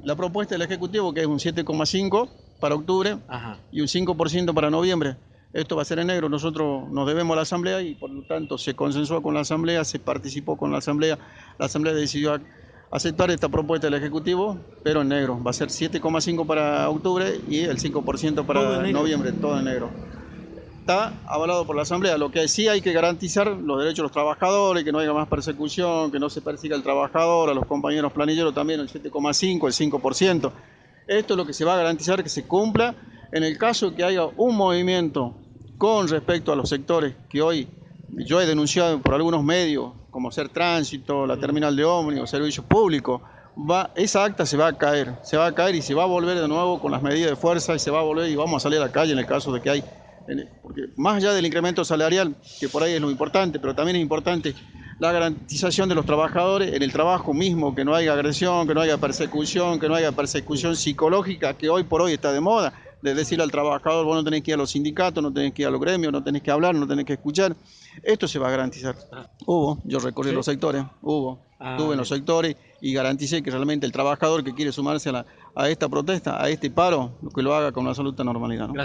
La propuesta del Ejecutivo, que es un 7,5 para octubre. Ajá. Y un 5% para noviembre. Esto va a ser en negro. Nosotros nos debemos a la Asamblea y por lo tanto se consensuó con la Asamblea, se participó con la Asamblea decidió aceptar esta propuesta del Ejecutivo, pero en negro. Va a ser 7,5 para octubre y el 5% para noviembre, todo en negro. Está avalado por la Asamblea. Lo que sí hay que garantizar los derechos de los trabajadores, que no haya más persecución, que no se persiga al trabajador, a los compañeros planilleros también el 7,5, el 5%. Esto es lo que se va a garantizar que se cumpla en el caso que haya un movimiento con respecto a los sectores que hoy yo he denunciado por algunos medios, como Ser Tránsito, la terminal de ómnibus, servicios públicos. Esa acta se va a caer y se va a volver de nuevo con las medidas de fuerza y se va a volver y vamos a salir a la calle en el caso de que hay. Porque más allá del incremento salarial, que por ahí es lo importante, pero también es importante la garantización de los trabajadores en el trabajo mismo, que no haya agresión, que no haya persecución psicológica, que hoy por hoy está de moda, de decirle al trabajador, vos no tenés que ir a los sindicatos, no tenés que ir a los gremios, no tenés que hablar, no tenés que escuchar. Esto se va a garantizar. Yo recorrí los sectores, estuve en los sectores y garanticé que realmente el trabajador que quiere sumarse a esta protesta, a este paro, que lo haga con una absoluta normalidad, ¿no?